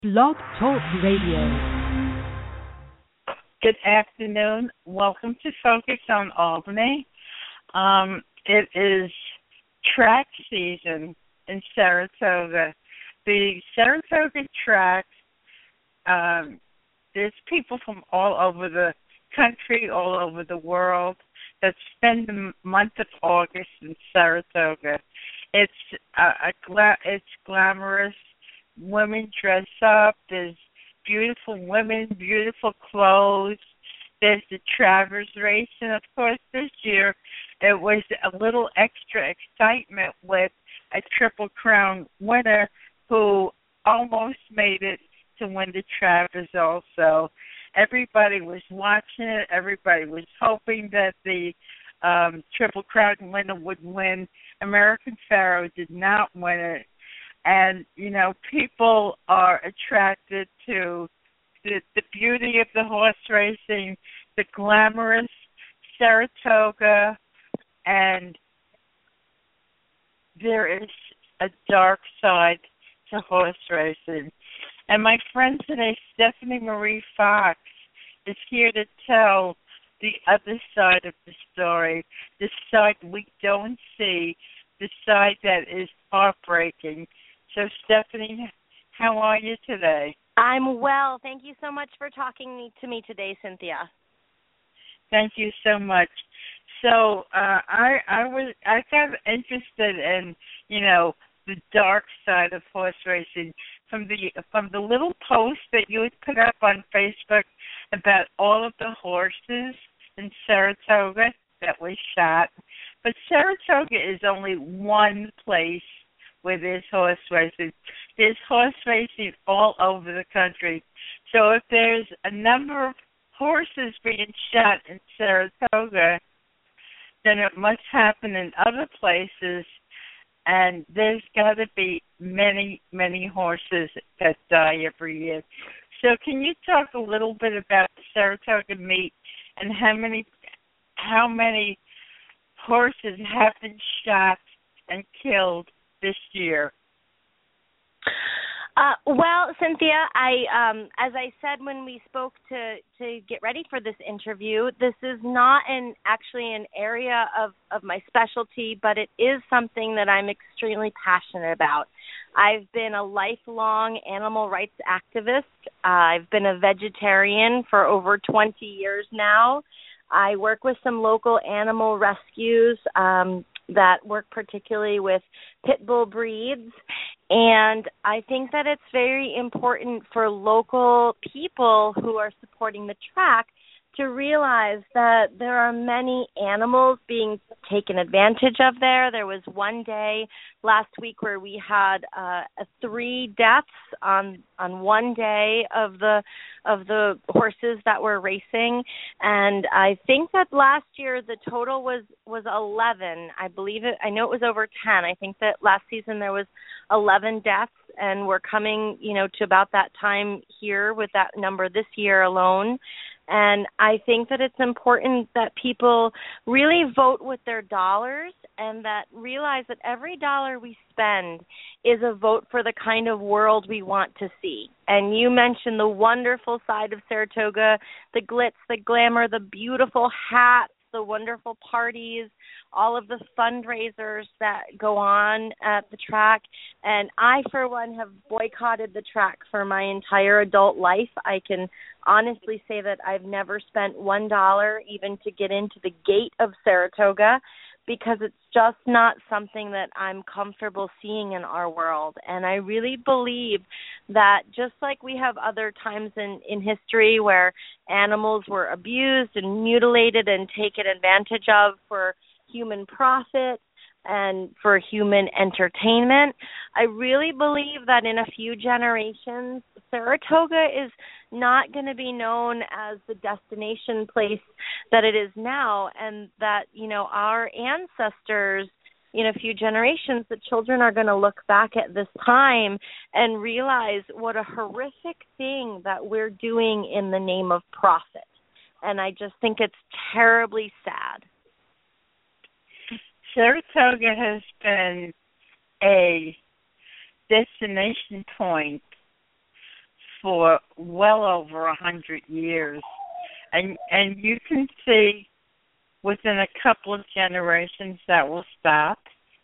Blog Talk Radio. Good afternoon. Welcome to Focus on Albany. It is track season in Saratoga. The Saratoga track, there's people from all over the country, all over the world that spend the month of August in Saratoga. It's it's glamorous. Women dress up. There's beautiful women, beautiful clothes. There's the Travers race, and of course this year it was a little extra excitement with a Triple Crown winner who almost made it to win the Travers also. Everybody was watching it. Everybody was hoping that the Triple Crown winner would win. American Pharoah did not win it. And, you know, people are attracted to the beauty of the horse racing, the glamorous Saratoga, and there is a dark side to horse racing. And my friend today, Stephanie Marie Fox, is here to tell the other side of the story, the side we don't see, the side that is heartbreaking. So, Stephanie, how are you today? I'm well. Thank you so much for talking to me today, Cynthia. Thank you so much. So, I got interested in, you know, the dark side of horse racing from the little post that you had put up on Facebook about all of the horses in Saratoga that was shot. But Saratoga is only one place where there's horse racing. There's horse racing all over the country. So if there's a number of horses being shot in Saratoga, then it must happen in other places, and there's got to be many, many horses that die every year. So can you talk a little bit about the Saratoga meet and how many horses have been shot and killed this year? Well, Cynthia, as I said when we spoke to get ready for this interview, this is not actually an area of my specialty, but it is something that I'm extremely passionate about. I've been a lifelong animal rights activist. I've been a vegetarian for over 20 years now. I work with some local animal rescues that work particularly with pit bull breeds, and I think that it's very important for local people who are supporting the track to realize that there are many animals being taken advantage of there. There was one day last week where we had 3 deaths on one day of the horses that were racing, and I think that last year the total was 11. I believe it. I know it was over 10. I think that last season there was 11 deaths, and we're coming, to about that time here with that number this year alone. And I think that it's important that people really vote with their dollars and that realize that every dollar we spend is a vote for the kind of world we want to see. And you mentioned the wonderful side of Saratoga, the glitz, the glamour, the beautiful hats, the wonderful parties, all of the fundraisers that go on at the track. And I, for one, have boycotted the track for my entire adult life. I can honestly say that I've never spent $1 even to get into the gate of Saratoga, because it's just not something that I'm comfortable seeing in our world. And I really believe that just like we have other times in history where animals were abused and mutilated and taken advantage of for human profit and for human entertainment, I really believe that in a few generations, Saratoga is not going to be known as the destination place that it is now, and that, our ancestors in a few generations, the children are going to look back at this time and realize what a horrific thing that we're doing in the name of profit. And I just think it's terribly sad. Saratoga has been a destination point for well over 100 years, and you can see within a couple of generations that will stop.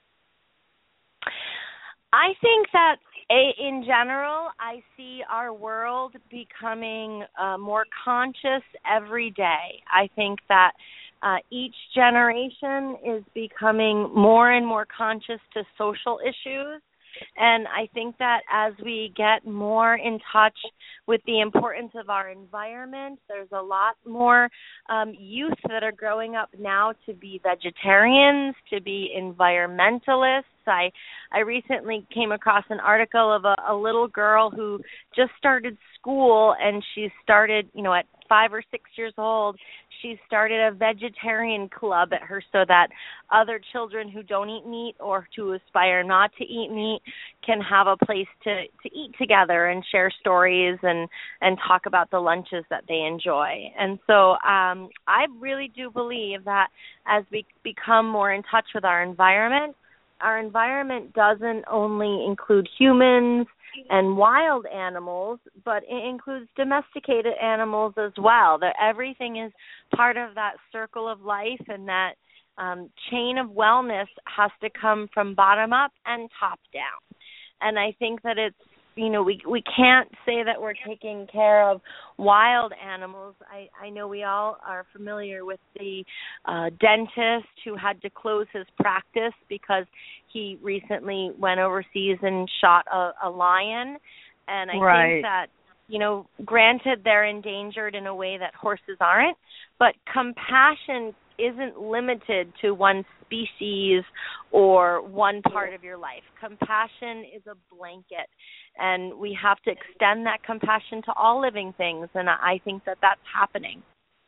I think that in general, I see our world becoming more conscious every day. I think that each generation is becoming more and more conscious to social issues. And I think that as we get more in touch with the importance of our environment, there's a lot more youth that are growing up now to be vegetarians, to be environmentalists. I recently came across an article of a little girl who just started school, and she started, at 5 or 6 years old, she started a vegetarian club at her so that other children who don't eat meat or to aspire not to eat meat can have a place to eat together and share stories and talk about the lunches that they enjoy. And so I really do believe that as we become more in touch with our environment doesn't only include humans and wild animals, but it includes domesticated animals as well. That everything is part of that circle of life, and that chain of wellness has to come from bottom up and top down. And I think that it's, we can't say that we're taking care of wild animals. I know we all are familiar with the dentist who had to close his practice because he recently went overseas and shot a lion. And I think that, granted they're endangered in a way that horses aren't, but compassion isn't limited to one species or one part of your life. Compassion is a blanket, and we have to extend that compassion to all living things, and I think that that's happening.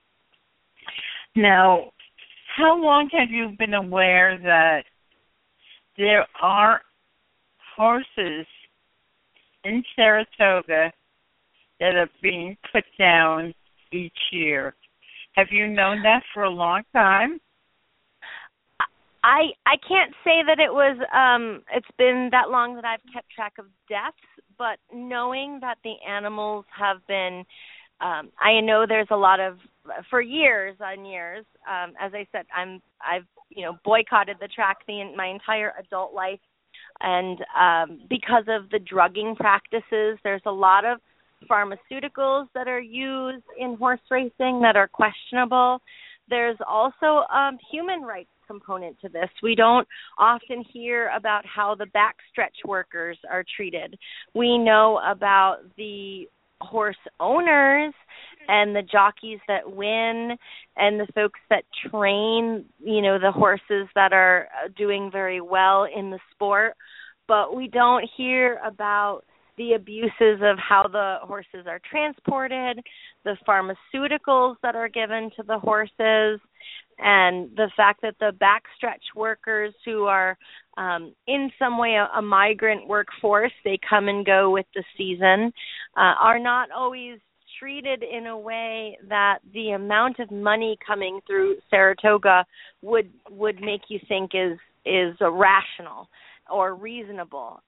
Now, how long have you been aware that there are horses in Saratoga that are being put down each year? Have you known that for a long time? I can't say that it was it's been that long that I've kept track of deaths, but knowing that the animals have been I know there's a lot of, for years on years, as I said, I've boycotted the track my entire adult life, and because of the drugging practices, there's a lot of pharmaceuticals that are used in horse racing that are questionable. There's also human rights component to this. We don't often hear about how the backstretch workers are treated. We know about the horse owners and the jockeys that win and the folks that train, the horses that are doing very well in the sport, but we don't hear about the abuses of how the horses are transported, the pharmaceuticals that are given to the horses, and the fact that the backstretch workers who are in some way a migrant workforce, they come and go with the season, are not always treated in a way that the amount of money coming through Saratoga would make you think is rational or reasonable.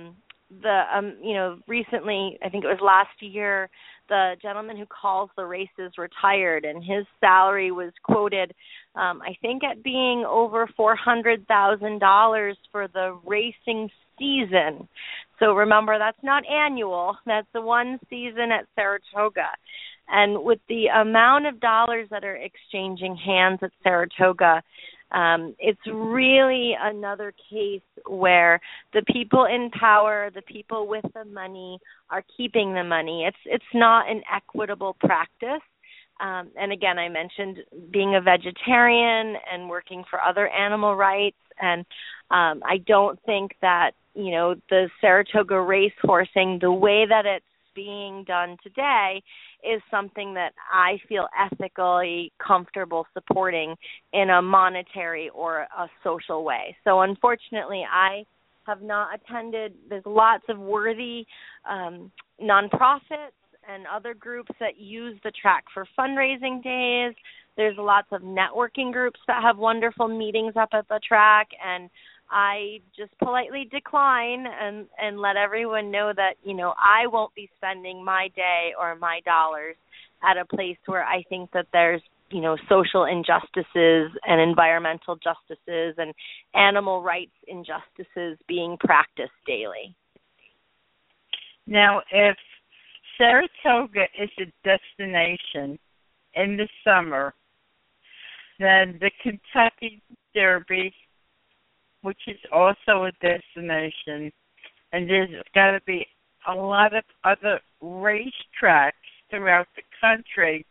Recently, I think it was last year, the gentleman who calls the races retired, and his salary was quoted, I think, at being over $400,000 for the racing season. So remember, that's not annual. That's the one season at Saratoga. And with the amount of dollars that are exchanging hands at Saratoga, it's really another case where the people in power, the people with the money, are keeping the money. It's not an equitable practice. And again, I mentioned being a vegetarian and working for other animal rights, and I don't think that, the Saratoga race horsing, the way that it's being done today, is something that I feel ethically comfortable supporting in a monetary or a social way. So unfortunately, I have not attended. There's lots of worthy nonprofits and other groups that use the track for fundraising days. There's lots of networking groups that have wonderful meetings up at the track, and I just politely decline and let everyone know that, I won't be spending my day or my dollars at a place where I think that there's, social injustices and environmental justices and animal rights injustices being practiced daily. Now, if Saratoga is a destination in the summer, then the Kentucky Derby, which is also a destination, and there's got to be a lot of other racetracks throughout the country.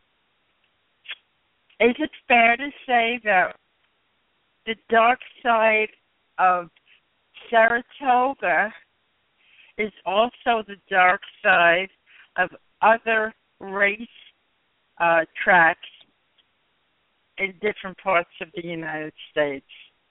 Is it fair to say that the dark side of Saratoga is also the dark side of other race tracks in different parts of the United States?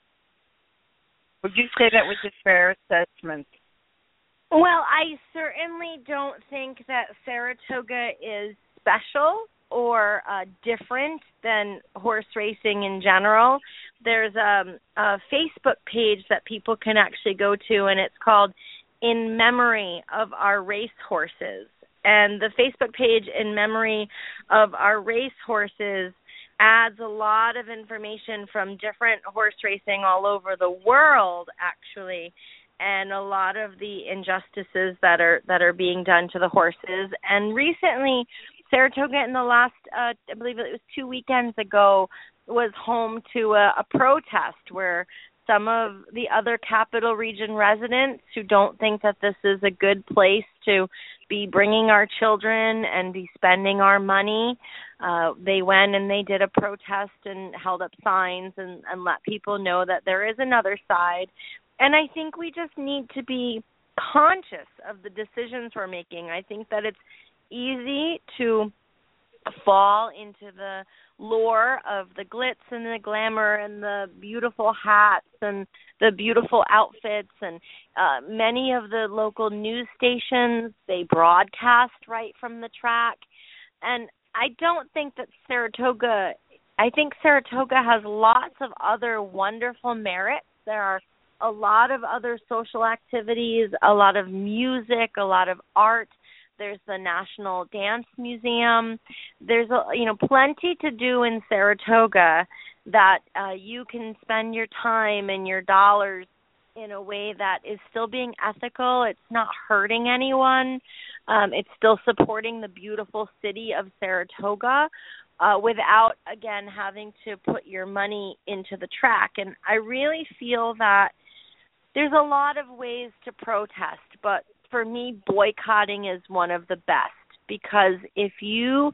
Would you say that was a fair assessment? Well, I certainly don't think that Saratoga is special or different than horse racing in general. There's a Facebook page that people can actually go to, and it's called In Memory of Our Racehorses. And the Facebook page In Memory of Our Racehorses adds a lot of information from different horse racing all over the world, actually, and a lot of the injustices that are being done to the horses. And recently, Saratoga, in the last, I believe it was 2 weekends ago, was home to a protest where some of the other Capital Region residents who don't think that this is a good place to be bringing our children and be spending our money, they went and they did a protest and held up signs and let people know that there is another side. And I think we just need to be conscious of the decisions we're making. I think that it's easy to fall into the lure of the glitz and the glamour and the beautiful hats and the beautiful outfits, and many of the local news stations, they broadcast right from the track. And I don't think that I think Saratoga has lots of other wonderful merits. There are a lot of other social activities, a lot of music, a lot of art. There's the National Dance Museum. There's plenty to do in Saratoga that you can spend your time and your dollars in a way that is still being ethical. It's not hurting anyone. It's still supporting the beautiful city of Saratoga without, again, having to put your money into the track. And I really feel that there's a lot of ways to protest, but for me, boycotting is one of the best, because if you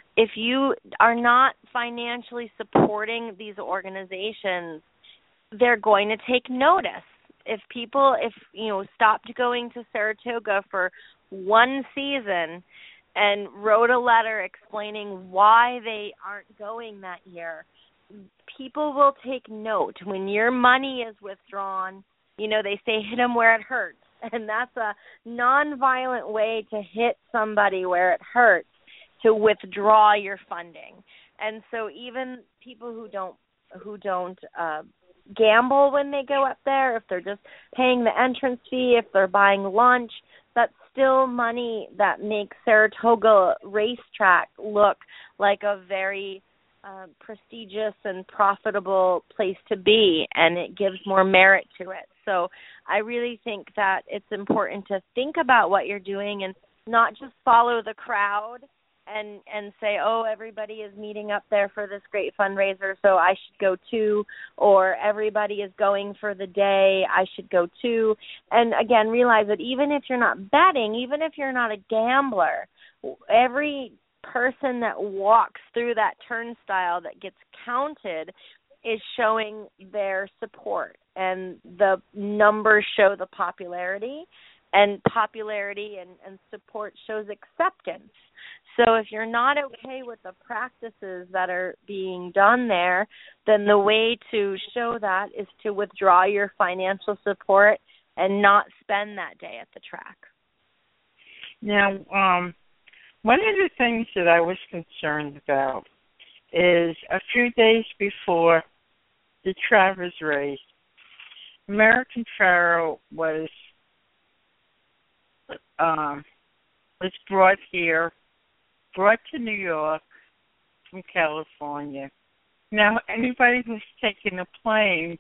are not financially supporting these organizations, they're going to take notice. If stopped going to Saratoga for one season and wrote a letter explaining why they aren't going that year, people will take note. When your money is withdrawn, they say hit them where it hurts. And that's a nonviolent way to hit somebody where it hurts, to withdraw your funding. And so even people who don't gamble when they go up there, if they're just paying the entrance fee, if they're buying lunch, that's still money that makes Saratoga Racetrack look like a very prestigious and profitable place to be, and it gives more merit to it. So I really think that it's important to think about what you're doing and not just follow the crowd and say, oh, everybody is meeting up there for this great fundraiser, so I should go too, or everybody is going for the day, I should go too. And again, realize that even if you're not betting, even if you're not a gambler, every person that walks through that turnstile that gets counted is showing their support, and the numbers show the popularity, and popularity and support shows acceptance. So if you're not okay with the practices that are being done there, then the way to show that is to withdraw your financial support and not spend that day at the track. Now, one of the things that I was concerned about is a few days before the Travers race, American Pharoah was brought to New York from California. Now, anybody who's taken a plane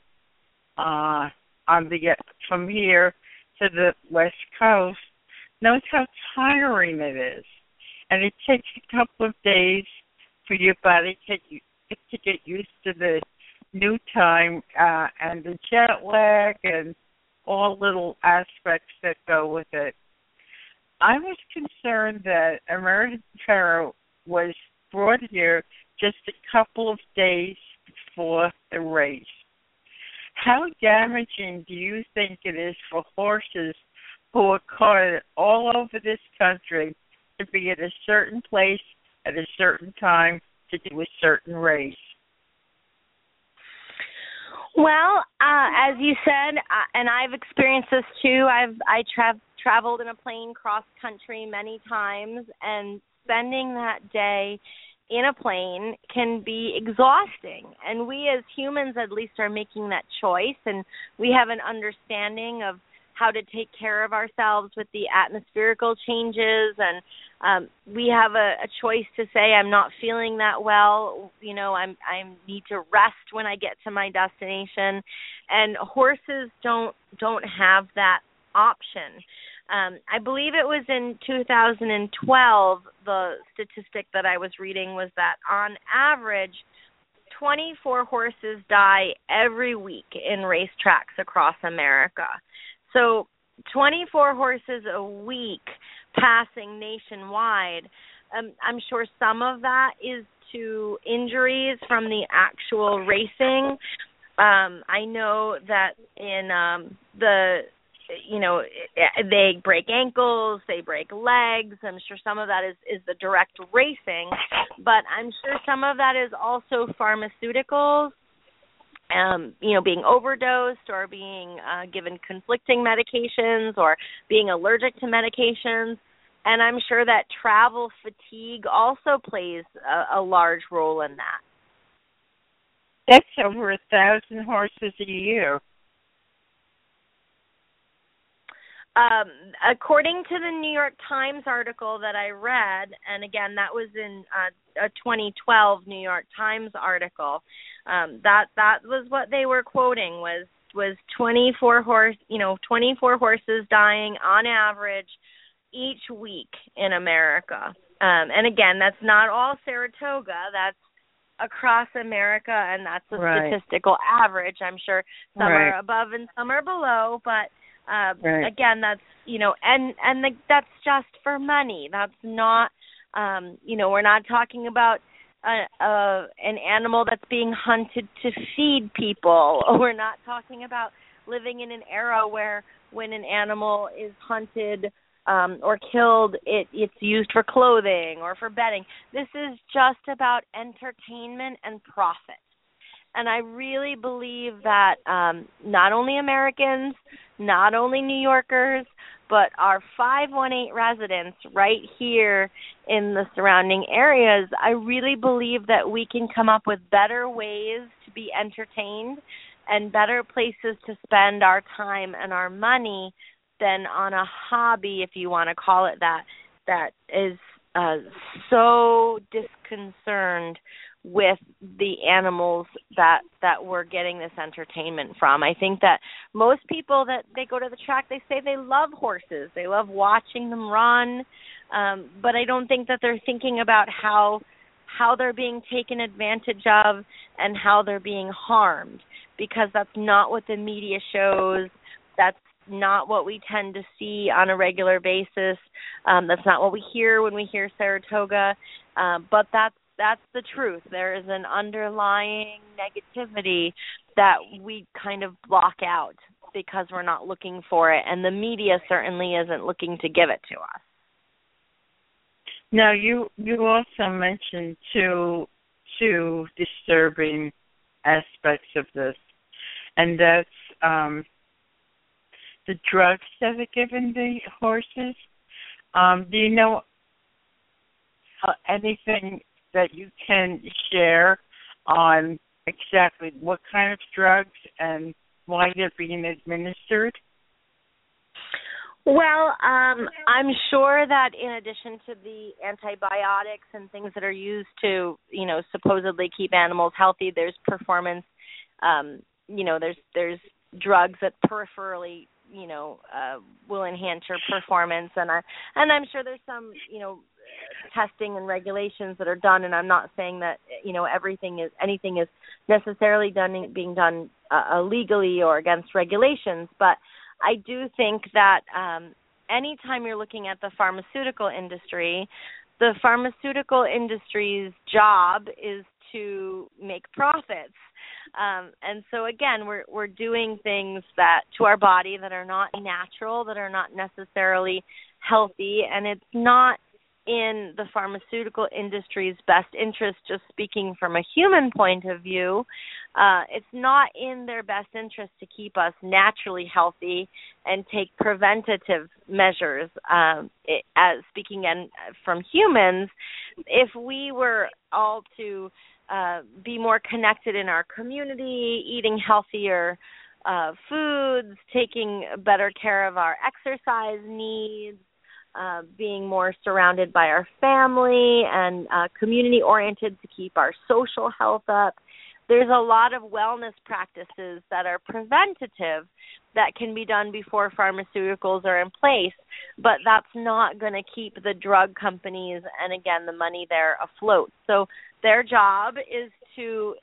from here to the West Coast knows how tiring it is, and it takes a couple of days for your body to get used to the new time and the jet lag and all little aspects that go with it. I was concerned that American Pharoah was brought here just a couple of days before the race. How damaging do you think it is for horses who are carted all over this country to be at a certain place at a certain time to do a certain race? Well, as you said, and I've experienced this too. I traveled in a plane cross country many times, and spending that day in a plane can be exhausting. And we as humans at least are making that choice, and we have an understanding of how to take care of ourselves with the atmospherical changes, and we have a choice to say, I'm not feeling that well, I need to rest when I get to my destination, and horses don't have that option. I believe it was in 2012, the statistic that I was reading was that on average, 24 horses die every week in racetracks across America. So 24 horses a week passing nationwide. I'm sure some of that is to injuries from the actual racing. I know that in they break ankles, they break legs. I'm sure some of that is the direct racing, but I'm sure some of that is also pharmaceuticals, being overdosed or being given conflicting medications or being allergic to medications. And I'm sure that travel fatigue also plays a large role in that. That's over 1,000 horses a year. According to the New York Times article that I read, and again, that was in a 2012 New York Times article, that was what they were quoting was 24 horses dying on average each week in America. And again, that's not all Saratoga. That's across America, and that's a statistical average. I'm sure some are above and some are below, but again, that's that's just for money. That's not we're not talking about an animal that's being hunted to feed people. We're not talking about living in an era where when an animal is hunted or killed, it's used for clothing or for bedding. This is just about entertainment and profit. And I really believe that not only Americans, not only New Yorkers, but our 518 residents right here in the surrounding areas, I really believe that we can come up with better ways to be entertained and better places to spend our time and our money than on a hobby, if you want to call it that is so disconcerted with the animals that we're getting this entertainment from. I think that most people that they go to the track, they say they love horses. They love watching them run, but I don't think that they're thinking about how they're being taken advantage of and how they're being harmed, because that's not what the media shows. That's not what we tend to see on a regular basis. That's not what we hear when we hear Saratoga, but that's the truth. There is an underlying negativity that we kind of block out because we're not looking for it, and the media certainly isn't looking to give it to us. Now, you also mentioned two disturbing aspects of this, and that's the drugs that are given the horses. Do you know anything that you can share on exactly what kind of drugs and why they're being administered? Well, I'm sure that in addition to the antibiotics and things that are used to, supposedly keep animals healthy, there's performance, there's drugs that peripherally, will enhance your performance, and I'm sure there's some, testing and regulations that are done, and I'm not saying that, anything is necessarily being done illegally or against regulations, but I do think that anytime you're looking at the pharmaceutical industry, the pharmaceutical industry's job is to make profits. And so again, we're doing things that to our body that are not natural, that are not necessarily healthy, and it's not in the pharmaceutical industry's best interest, just speaking from a human point of view. It's not in their best interest to keep us naturally healthy and take preventative measures. As speaking from humans, if we were all to be more connected in our community, eating healthier foods, taking better care of our exercise needs, being more surrounded by our family and community-oriented to keep our social health up. There's a lot of wellness practices that are preventative that can be done before pharmaceuticals are in place, but that's not going to keep the drug companies and, again, the money there afloat. So their job is to,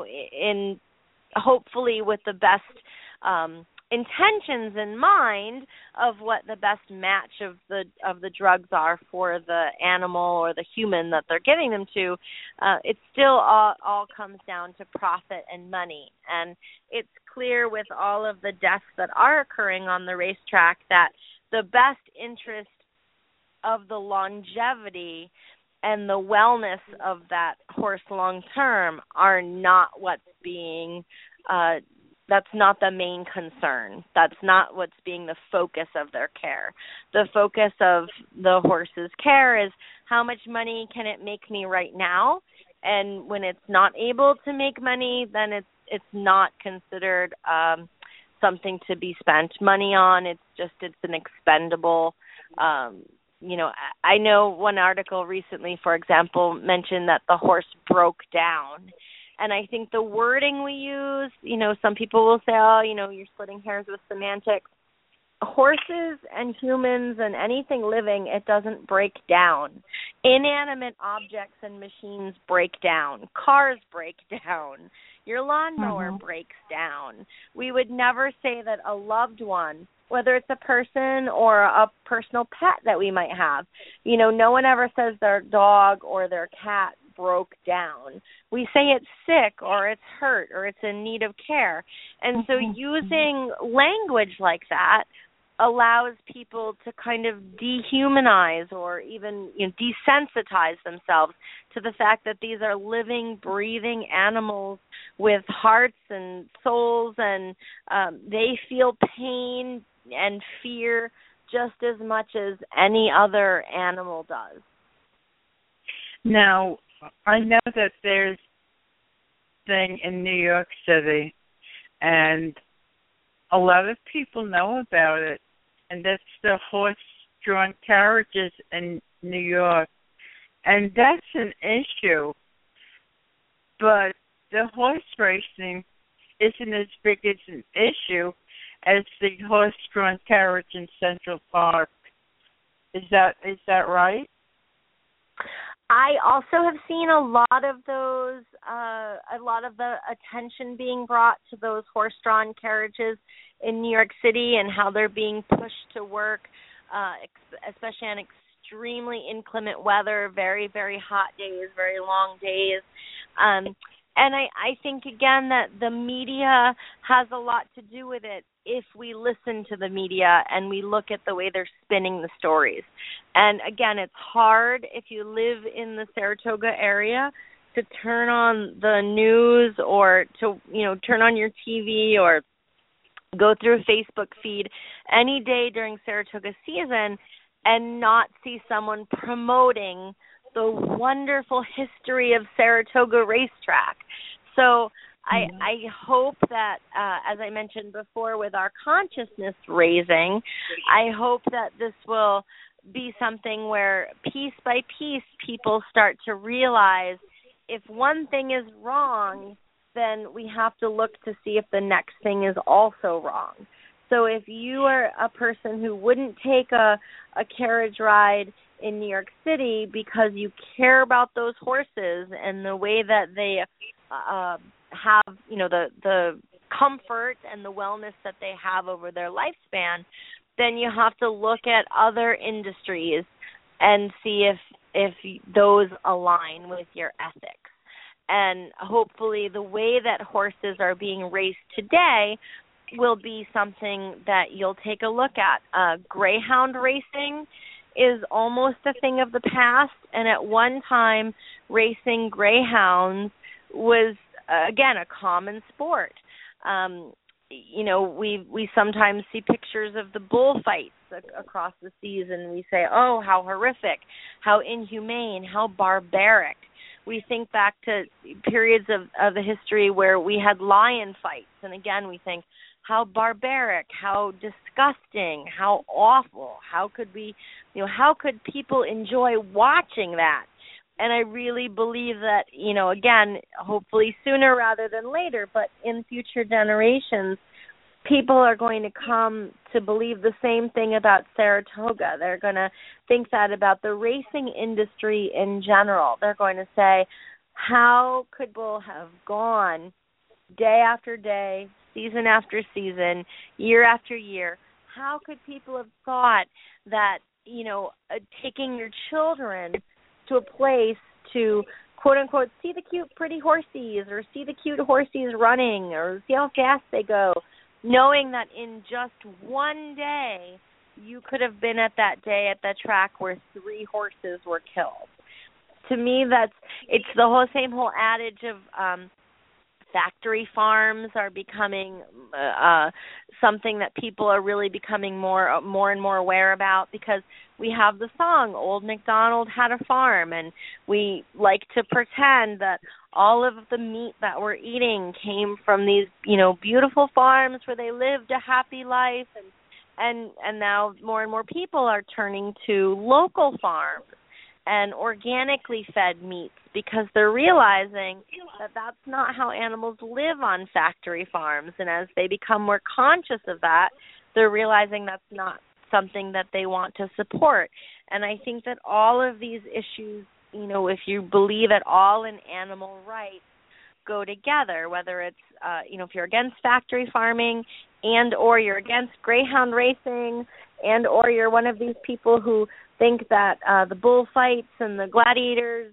hopefully with the best intentions in mind of what the best match of the drugs are for the animal or the human that they're giving them to, it still all comes down to profit and money. And it's clear with all of the deaths that are occurring on the racetrack that the best interest of the longevity and the wellness of that horse long term are not what's being that's not the main concern. That's not what's being the focus of their care. The focus of the horse's care is how much money can it make me right now? And when it's not able to make money, then it's not considered something to be spent money on. It's an expendable. I know one article recently, for example, mentioned that the horse broke down. And I think the wording we use, some people will say, you're splitting hairs with semantics. Horses and humans and anything living, it doesn't break down. Inanimate objects and machines break down. Cars break down. Your lawnmower breaks down. We would never say that a loved one, whether it's a person or a personal pet that we might have, no one ever says their dog or their cat broke down. We say it's sick or it's hurt or it's in need of care. And so using language like that allows people to kind of dehumanize or even desensitize themselves to the fact that these are living, breathing animals with hearts and souls, and they feel pain and fear just as much as any other animal does. Now, I know that there's a thing in New York City, and a lot of people know about it, and that's the horse-drawn carriages in New York. And that's an issue, but the horse racing isn't as big as an issue as the horse-drawn carriage in Central Park. Is that right? I also have seen a lot of those, a lot of the attention being brought to those horse-drawn carriages in New York City and how they're being pushed to work, especially on extremely inclement weather, very, very hot days, very long days. And I think, again, that the media has a lot to do with it if we listen to the media and we look at the way they're spinning the stories. And, again, it's hard if you live in the Saratoga area to turn on the news or to, turn on your TV or go through a Facebook feed any day during Saratoga season and not see someone promoting the wonderful history of Saratoga Racetrack. So I hope that, as I mentioned before, with our consciousness raising, I hope that this will be something where piece by piece people start to realize if one thing is wrong, then we have to look to see if the next thing is also wrong. So if you are a person who wouldn't take a carriage ride in New York City because you care about those horses and the way that they have, the comfort and the wellness that they have over their lifespan, then you have to look at other industries and see if those align with your ethics. And hopefully the way that horses are being raced today will be something that you'll take a look at. Greyhound racing is almost a thing of the past, and at one time racing greyhounds was, again, a common sport. We sometimes see pictures of the bullfights across the seas, and we say, oh, how horrific, how inhumane, how barbaric. We think back to periods of the history where we had lion fights, and again, we think, how barbaric, how disgusting, how awful. How could people enjoy watching that? And I really believe that, again, hopefully sooner rather than later, but in future generations, people are going to come to believe the same thing about Saratoga. They're going to think that about the racing industry in general. They're going to say, how could people have gone day after day, season after season, year after year? How could people have thought that, taking your children to a place to, quote unquote, see the cute, pretty horsies or see the cute horsies running or see how fast they go, knowing that in just one day you could have been at that day at the track where 3 horses were killed. To me, it's the same whole adage of factory farms are becoming something that people are really becoming more and more aware about, because we have the song Old MacDonald Had a Farm, and we like to pretend that all of the meat that we're eating came from these, beautiful farms where they lived a happy life, and now more and more people are turning to local farms and organically fed meats, because they're realizing that that's not how animals live on factory farms. And as they become more conscious of that, they're realizing that's not something that they want to support. And I think that all of these issues, if you believe at all in animal rights, go together, whether it's, if you're against factory farming and or you're against greyhound racing and or you're one of these people who think that the bullfights and the gladiators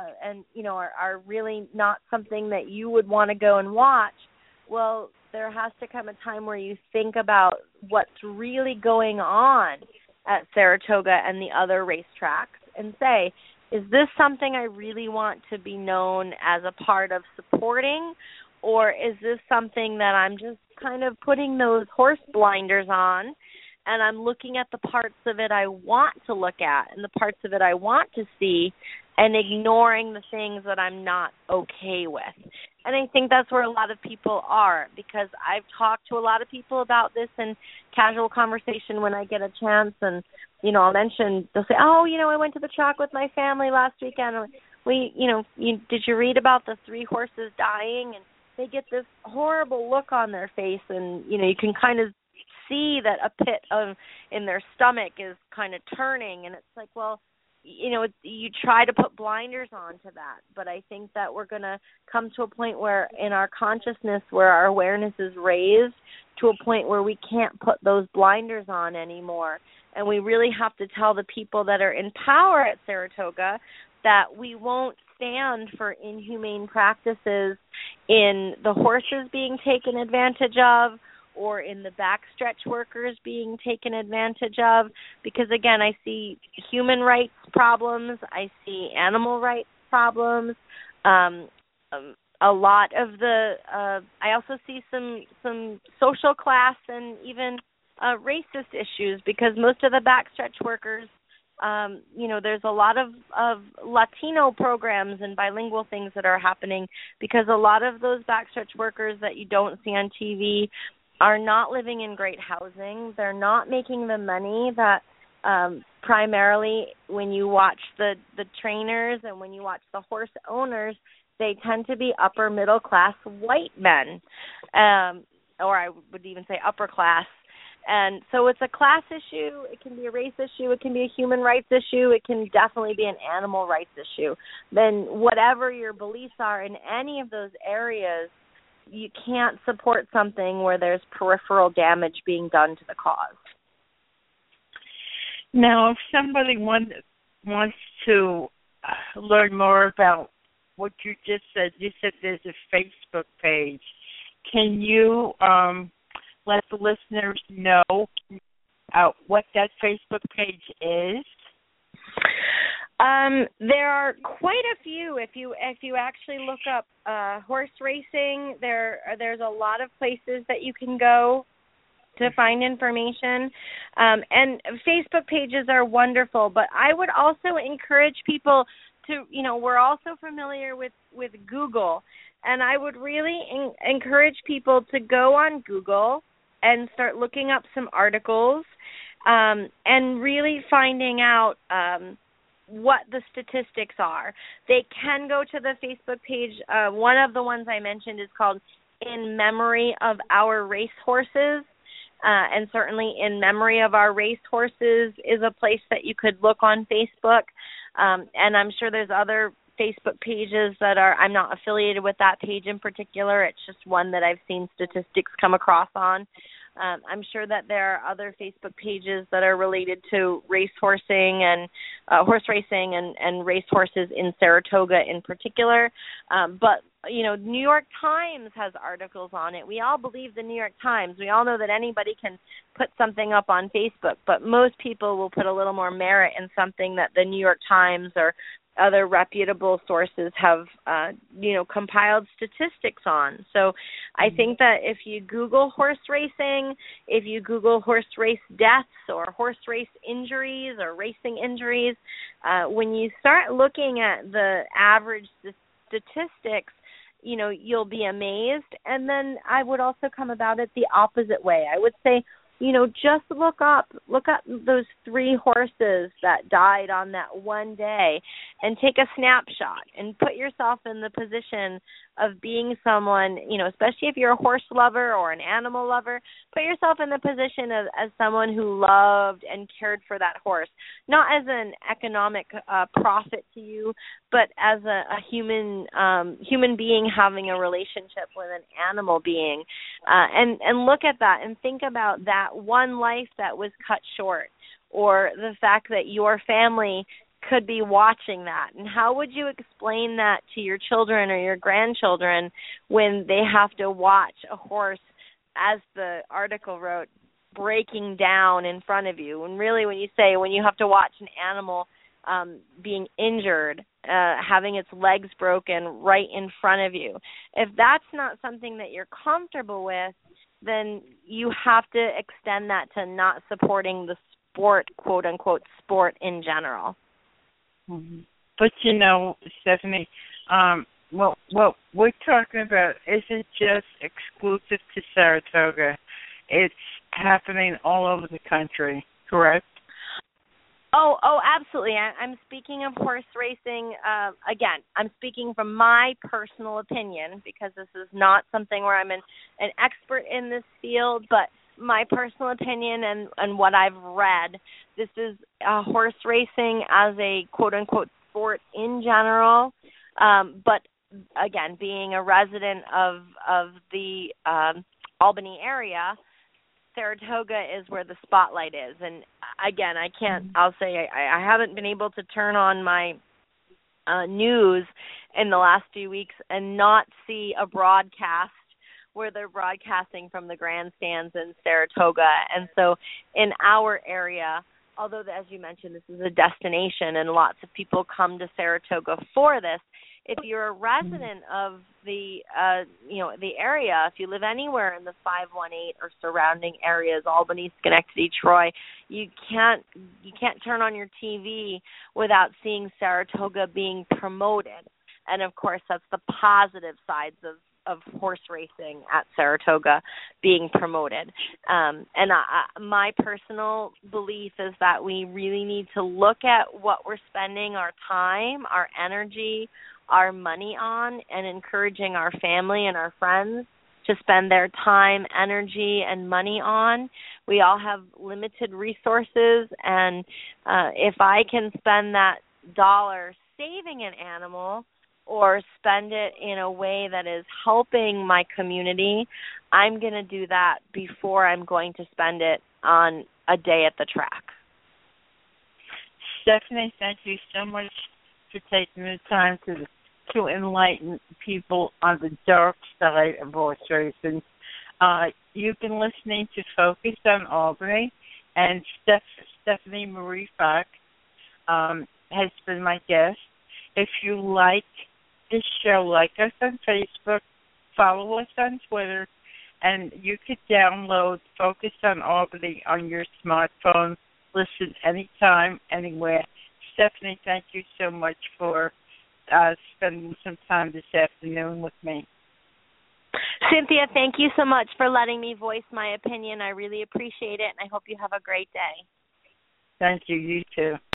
are really not something that you would want to go and watch. Well, there has to come a time where you think about what's really going on at Saratoga and the other racetracks and say, is this something I really want to be known as a part of supporting, or is this something that I'm just kind of putting those horse blinders on and I'm looking at the parts of it I want to look at and the parts of it I want to see and ignoring the things that I'm not okay with? And I think that's where a lot of people are, because I've talked to a lot of people about this in casual conversation when I get a chance, and, I'll mention, they'll say, oh, I went to the track with my family last weekend. Did you read about the 3 horses dying? And they get this horrible look on their face, and, you can kind of see that a pit in their stomach is kind of turning, and it's like, well, you try to put blinders onto that, but I think that we're going to come to a point where in our consciousness, where our awareness is raised to a point where we can't put those blinders on anymore, and we really have to tell the people that are in power at Saratoga that we won't stand for inhumane practices in the horses being taken advantage of, or in the backstretch workers being taken advantage of, because, again, I see human rights problems, I see animal rights problems, a lot of the, I also see some social class and even racist issues, because most of the backstretch workers there's a lot of Latino programs and bilingual things that are happening, because a lot of those backstretch workers that you don't see on TV are not living in great housing. They're not making the money that primarily when you watch the trainers and when you watch the horse owners, they tend to be upper middle class white men, or I would even say upper class. And so it's a class issue, it can be a race issue, it can be a human rights issue, it can definitely be an animal rights issue. Then whatever your beliefs are in any of those areas, you can't support something where there's peripheral damage being done to the cause. Now, if somebody wants to learn more about what you just said there's a Facebook page. Can you let the listeners know what that Facebook page is? There are quite a few. If you actually look up horse racing, there's a lot of places that you can go to find information. And Facebook pages are wonderful, but I would also encourage people to, we're also familiar with Google, and I would really encourage people to go on Google and start looking up some articles and really finding out what the statistics are. They can go to the Facebook page. One of the ones I mentioned is called In Memory of Our Racehorses, and certainly In Memory of Our Racehorses is a place that you could look on Facebook. And I'm sure there's other Facebook pages that I'm not affiliated with that page in particular. It's just one that I've seen statistics come across on. I'm sure that there are other Facebook pages that are related to racehorsing and horse racing and racehorses in Saratoga in particular. But New York Times has articles on it. We all believe the New York Times. We all know that anybody can put something up on Facebook, but most people will put a little more merit in something that the New York Times or other reputable sources have, compiled statistics on. So I think that if you Google horse racing, if you Google horse race deaths or horse race injuries or racing injuries, when you start looking at the average statistics, you'll be amazed. And then I would also come about it the opposite way. I would say, just look up those 3 horses that died on that one day and take a snapshot and put yourself in the position of being someone, especially if you're a horse lover or an animal lover, put yourself in the position as someone who loved and cared for that horse, not as an economic profit to you, but as a human being having a relationship with an animal being, and look at that and think about that one life that was cut short, or the fact that your family could be watching that. And how would you explain that to your children or your grandchildren when they have to watch a horse, as the article wrote, breaking down in front of you? And really when you have to watch an animal being injured, having its legs broken right in front of you, if that's not something that you're comfortable with, then you have to extend that to not supporting the sport, quote unquote, sport in general. Mm-hmm. But Stephanie, what we're talking about isn't just exclusive to Saratoga. It's happening all over the country, correct? Oh, absolutely. I'm speaking of horse racing. Again, I'm speaking from my personal opinion, because this is not something where I'm an expert in this field, but my personal opinion and what I've read, this is horse racing as a quote-unquote sport in general. But, again, being a resident of the Albany area, Saratoga is where the spotlight is. And, again, I'll say I haven't been able to turn on my news in the last few weeks and not see a broadcast where they're broadcasting from the grandstands in Saratoga. And so in our area, although, as you mentioned, this is a destination and lots of people come to Saratoga for this, if you're a resident of the the area, if you live anywhere in the 518 or surrounding areas, Albany, Schenectady, Troy, you can't turn on your TV without seeing Saratoga being promoted. And of course, that's the positive sides of horse racing at Saratoga being promoted. My personal belief is that we really need to look at what we're spending our time, our energy, our money on, and encouraging our family and our friends to spend their time, energy, and money on. We all have limited resources, and if I can spend that dollar saving an animal or spend it in a way that is helping my community, I'm going to do that before I'm going to spend it on a day at the track. Stephanie, thank you so much for taking the time to enlighten people on the dark side of horse racing. You've been listening to Focus on Albany, and Stephanie Marie Fox has been my guest. If you like this show, like us on Facebook, follow us on Twitter, and you could download Focus on Albany on your smartphone. Listen anytime, anywhere. Stephanie, thank you so much for spending some time this afternoon with me. Cynthia, thank you so much for letting me voice my opinion. I really appreciate it, and I hope you have a great day. Thank you. You too.